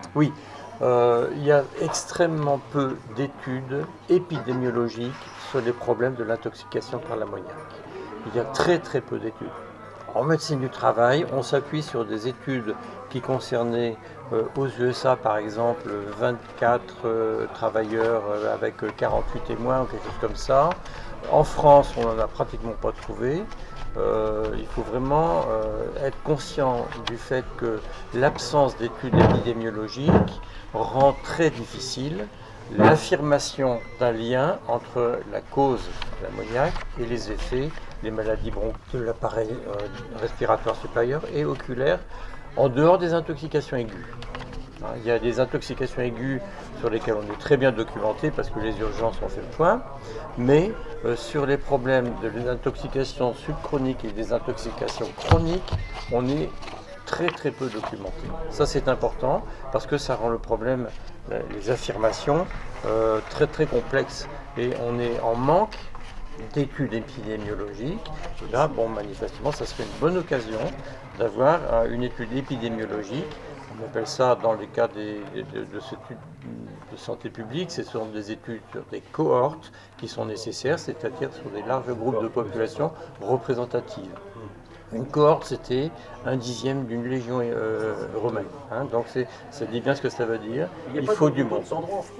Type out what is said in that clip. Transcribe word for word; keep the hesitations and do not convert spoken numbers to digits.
Oui, euh, il y a extrêmement peu d'études épidémiologiques sur les problèmes de l'intoxication par l'ammoniac. Il y a très très peu d'études. En médecine du travail, on s'appuie sur des études qui concernaient euh, aux U S A par exemple vingt-quatre euh, travailleurs euh, avec quarante-huit témoins ou quelque chose comme ça. En France, on n'en a pratiquement pas trouvé. Euh, il faut vraiment euh, être conscient du fait que l'absence d'études épidémiologiques rend très difficile l'affirmation d'un lien entre la cause de l'ammoniac et les effets des maladies bronchiales de l'appareil euh, respiratoire supérieur et oculaire en dehors des intoxications aiguës. Il y a des intoxications aiguës sur lesquelles on est très bien documenté parce que les urgences ont fait le point, mais euh, sur les problèmes de l'intoxication subchronique et des intoxications chroniques, on est très très peu documenté. Ça c'est important parce que ça rend le problème, les affirmations, euh, très très complexes et on est en manque d'études épidémiologiques. Et là, bon, manifestement, ça serait une bonne occasion d'avoir euh, une étude épidémiologique. On appelle ça, dans les cas des, de, de, cette étude de santé publique, ce sont des études sur des cohortes qui sont nécessaires, c'est-à-dire sur des larges groupes de population représentatives. Une cohorte, c'était un dixième d'une légion euh, romaine. Hein, donc c'est, ça dit bien ce que ça veut dire. Il faut du monde.